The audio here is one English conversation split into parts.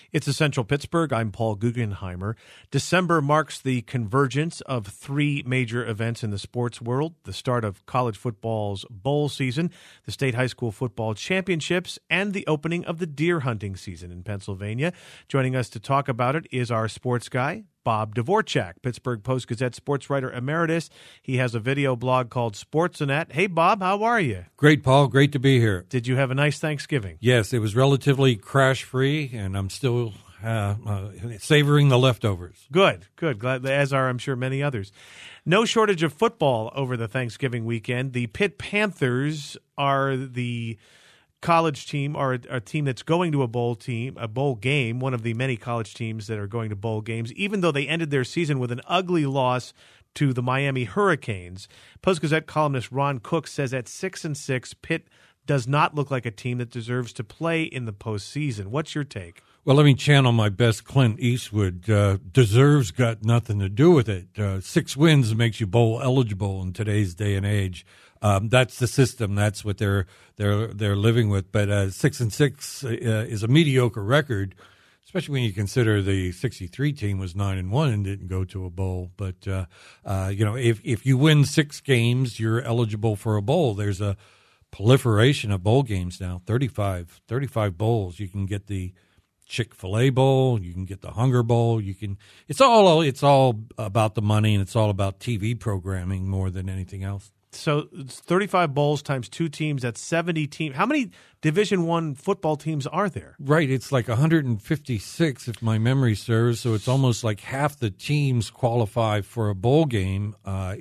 It's Essential Pittsburgh. I'm Paul Guggenheimer. December marks the convergence of three major events in the sports world: the start of college football's bowl season, the state high school football championships, and the opening of the deer hunting season in Pennsylvania. Joining us to talk about it is our sports guy, Bob Dvorak, Pittsburgh Post-Gazette sports writer emeritus. He has a video blog called Sportsnet. Hey, Bob, how are you? Great, Paul. Great to be here. Did you have a nice Thanksgiving? Yes, it was relatively crash-free, and I'm still savoring the leftovers. Good. Glad, as are, I'm sure, many others. No shortage of football over the Thanksgiving weekend. The Pitt Panthers are the college team, or a team that's going to a bowl game, one of the many college teams that are going to bowl games, even though they ended their season with an ugly loss to the Miami Hurricanes. Post-Gazette columnist Ron Cook says at 6-6, Pitt does not look like a team that deserves to play in the postseason. What's your take? Well, let me channel my best Clint Eastwood. Deserves got nothing to do with it. 6 wins makes you bowl eligible in today's day and age. That's the system. That's what they're living with. But 6-6 is a mediocre record, especially when you consider the '63 team was 9-1 and didn't go to a bowl. But if you win 6 games, you're eligible for a bowl. There's a proliferation of bowl games now. 35 bowls. You can get the Chick-fil-A Bowl, you can get the Hunger Bowl, it's all about the money, and it's all about TV programming more than anything else. So it's 35 bowls times 2 teams, that's 70 teams. How many Division I football teams are there? Right, it's like 156 if my memory serves, so it's almost like half the teams qualify for a bowl game.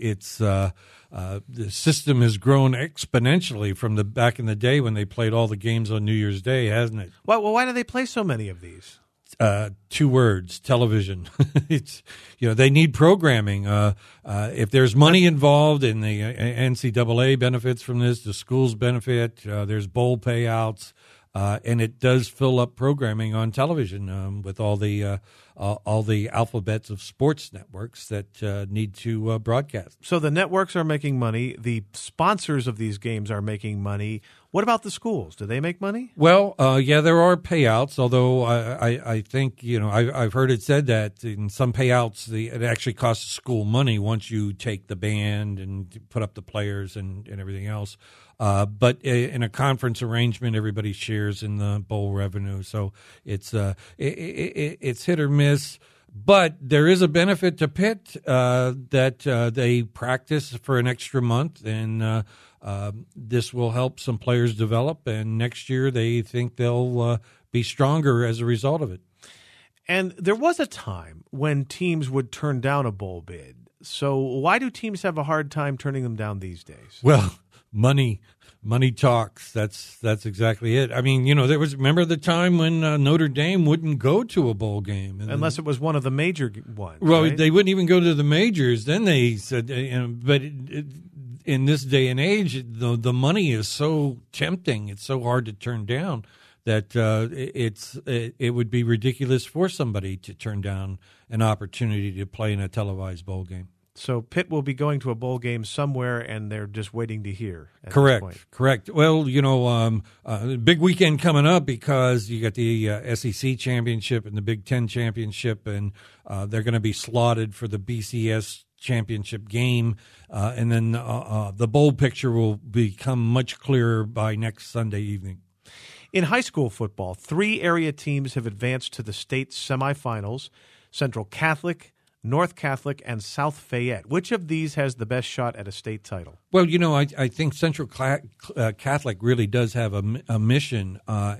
The system has grown exponentially from the back in the day when they played all the games on New Year's Day, hasn't it? Well, why do they play so many of these? 2 words: television. They need programming. If there's money involved, and the NCAA benefits from this, the schools benefit. There's bowl payouts, and it does fill up programming on television with all the alphabets of sports networks that need to broadcast. So the networks are making money. The sponsors of these games are making money. What about the schools? Do they make money? Well, there are payouts, although I think, I've heard it said that in some payouts it actually costs the school money once you take the band and put up the players and everything else. But in a conference arrangement, everybody shares in the bowl revenue. So it's hit or miss. But there is a benefit to Pitt that they practice for an extra month, and this will help some players develop. And next year they think they'll be stronger as a result of it. And there was a time when teams would turn down a bowl bid. So why do teams have a hard time turning them down these days? Well, money talks. That's exactly it. I mean, remember the time when Notre Dame wouldn't go to a bowl game unless it was one of the major ones. Well, right? They wouldn't even go to the majors. Then they said, but in this day and age, the money is so tempting. It's so hard to turn down that it would be ridiculous for somebody to turn down an opportunity to play in a televised bowl game. So Pitt will be going to a bowl game somewhere, and they're just waiting to hear. Correct. Well, big weekend coming up because you got the SEC championship and the Big Ten championship, and they're going to be slotted for the BCS championship game, and then the bowl picture will become much clearer by next Sunday evening. In high school football, 3 area teams have advanced to the state semifinals: Central Catholic, North Catholic, and South Fayette. Which of these has the best shot at a state title? Well, I think Central Catholic really does have a mission,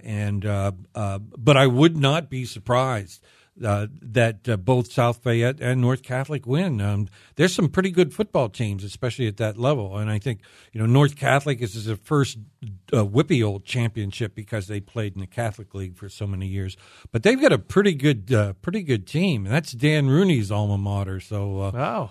but I would not be surprised that both South Fayette and North Catholic win. There's some pretty good football teams, especially at that level. And I think, North Catholic is their first whippy old championship because they played in the Catholic League for so many years. But they've got a pretty good team. And that's Dan Rooney's alma mater. So,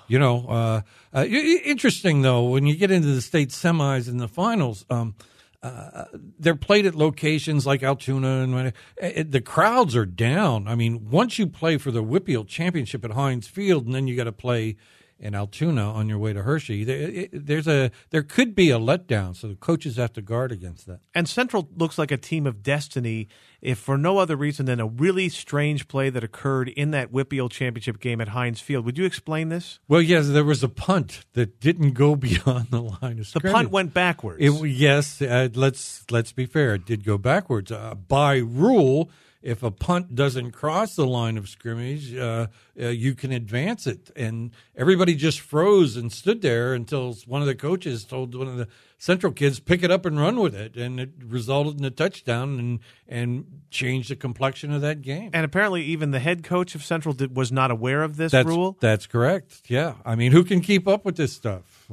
interesting, though, when you get into the state semis and the finals, they're played at locations like Altoona, and the crowds are down. I mean, once you play for the Whippeal Championship at Heinz Field, and then you got to play in Altoona on your way to Hershey. There could be a letdown, so the coaches have to guard against that. And Central looks like a team of destiny, if for no other reason than a really strange play that occurred in that Whitfield Championship game at Heinz Field. Would you explain this? Well, yes, there was a punt that didn't go beyond the line of scrimmage. The punt went backwards. Yes, let's be fair. It did go backwards. By rule, if a punt doesn't cross the line of scrimmage, you can advance it. And everybody just froze and stood there until one of the coaches told one of the Central kids, pick it up and run with it. And it resulted in a touchdown and changed the complexion of that game. And apparently even the head coach of Central was not aware of this rule? That's correct, yeah. I mean, who can keep up with this stuff?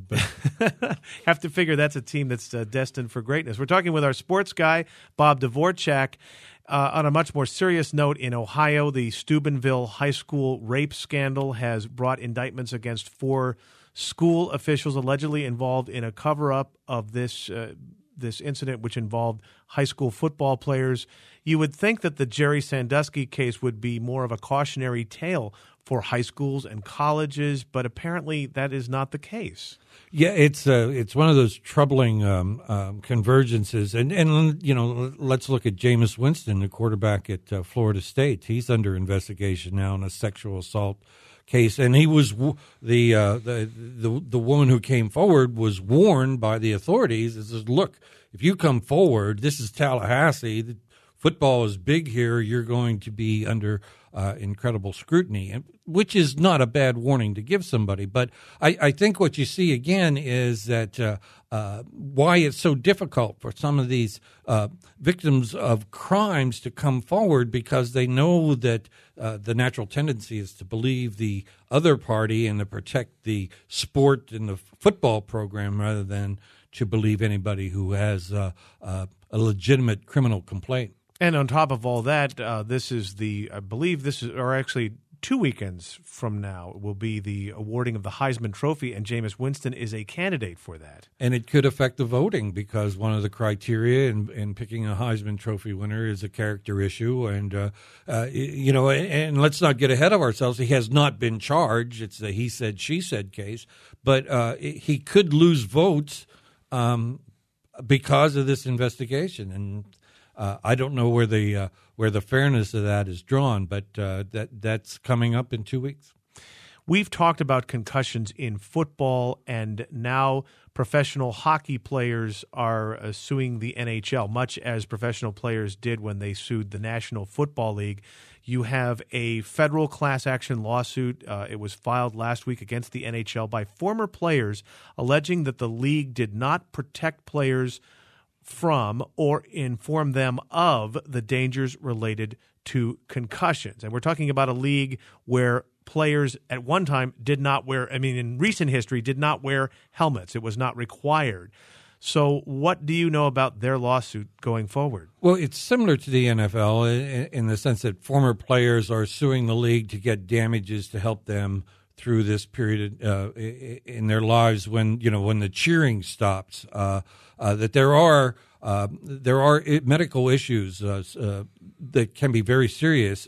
Have to figure that's a team that's destined for greatness. We're talking with our sports guy, Bob Dvorak. On a much more serious note, in Ohio, the Steubenville High School rape scandal has brought indictments against 4 school officials allegedly involved in a cover-up of this incident, which involved high school football players. You would think that the Jerry Sandusky case would be more of a cautionary tale for high schools and colleges, but apparently that is not the case. Yeah, it's one of those troubling convergences, and you know, let's look at Jameis Winston, the quarterback at Florida State. He's under investigation now in a sexual assault case, and he was the woman who came forward was warned by the authorities. It says, look, if you come forward, this is Tallahassee. Football is big here. You're going to be under incredible scrutiny, which is not a bad warning to give somebody. But I think what you see again is that why it's so difficult for some of these victims of crimes to come forward, because they know that the natural tendency is to believe the other party and to protect the sport and the football program rather than to believe anybody who has a legitimate criminal complaint. And on top of all that, I believe this is, or actually 2 weekends from now, will be the awarding of the Heisman Trophy, and Jameis Winston is a candidate for that. And it could affect the voting, because one of the criteria in picking a Heisman Trophy winner is a character issue. And, and let's not get ahead of ourselves. He has not been charged. It's a he said, she said case. But he could lose votes because of this investigation. And I don't know where the fairness of that is drawn, but that's coming up in 2 weeks. We've talked about concussions in football, and now professional hockey players are suing the NHL, much as professional players did when they sued the National Football League. You have a federal class action lawsuit. It was filed last week against the NHL by former players, alleging that the league did not protect players from or inform them of the dangers related to concussions. And we're talking about a league where players at one time in recent history, did not wear helmets. It was not required. So what do you know about their lawsuit going forward? Well, it's similar to the NFL in the sense that former players are suing the league to get damages to help them through this period in their lives when the cheering stops. That there are medical issues that can be very serious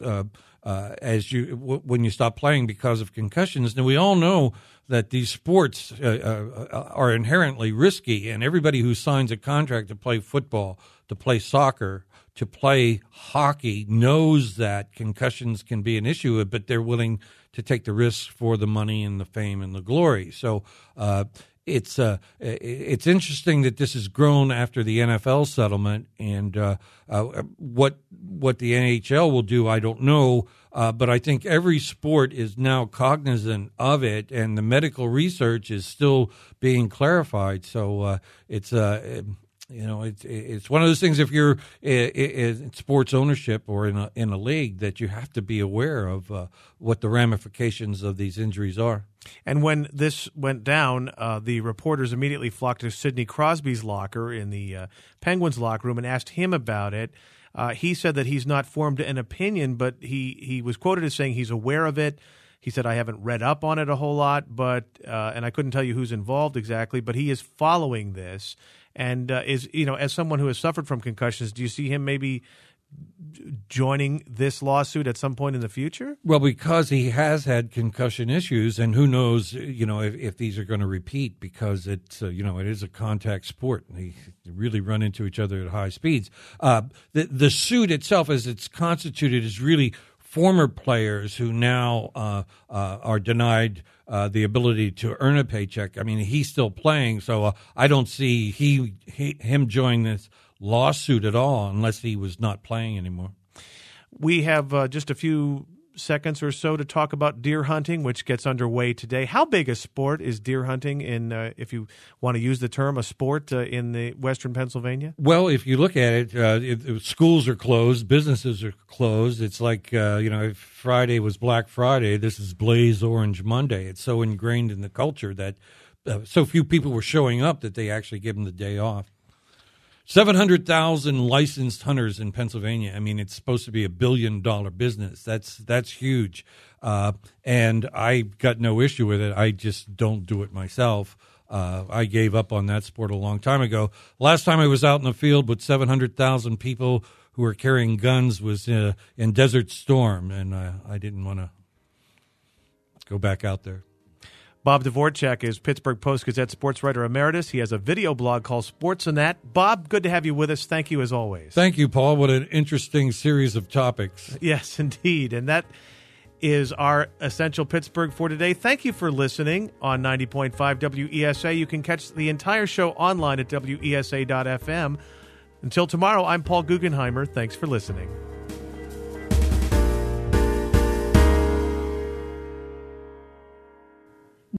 when you stop playing because of concussions. And we all know that these sports are inherently risky, and everybody who signs a contract to play football, to play soccer, to play hockey knows that concussions can be an issue, but they're willing to take the risks for the money and the fame and the glory. So it's interesting that this has grown after the NFL settlement, and what the NHL will do, I don't know. But I think every sport is now cognizant of it, and the medical research is still being clarified. So it's one of those things. If you're in sports ownership or in a league, that you have to be aware of what the ramifications of these injuries are. And when this went down, the reporters immediately flocked to Sidney Crosby's locker in the Penguins locker room and asked him about it. He said that he's not formed an opinion, but he was quoted as saying he's aware of it. He said, I haven't read up on it a whole lot, but and I couldn't tell you who's involved exactly, but he is following this. And as someone who has suffered from concussions, do you see him maybe joining this lawsuit at some point in the future? Well, because he has had concussion issues, and who knows, if these are going to repeat, because it's, it is a contact sport. And they really run into each other at high speeds. The suit itself, as it's constituted, is really former players who now are denied the ability to earn a paycheck. I mean, he's still playing, so I don't see him joining this lawsuit at all unless he was not playing anymore. We have just a few seconds or so to talk about deer hunting, which gets underway today. How big a sport is deer hunting in, if you want to use the term, a sport in the Western Pennsylvania? Well, if you look at it, schools are closed, businesses are closed. It's like, if Friday was Black Friday, this is Blaze Orange Monday. It's so ingrained in the culture that so few people were showing up that they actually give them the day off. 700,000 licensed hunters in Pennsylvania. I mean, it's supposed to be $1 billion business. That's huge. And I got no issue with it. I just don't do it myself. I gave up on that sport a long time ago. Last time I was out in the field with 700,000 people who were carrying guns was in Desert Storm, and I didn't want to go back out there. Bob Dvorak is Pittsburgh Post-Gazette sports writer emeritus. He has a video blog called Sports and That. Bob, good to have you with us. Thank you as always. Thank you, Paul. What an interesting series of topics. Yes, indeed. And that is our Essential Pittsburgh for today. Thank you for listening on 90.5 WESA. You can catch the entire show online at WESA.FM. Until tomorrow, I'm Paul Guggenheimer. Thanks for listening.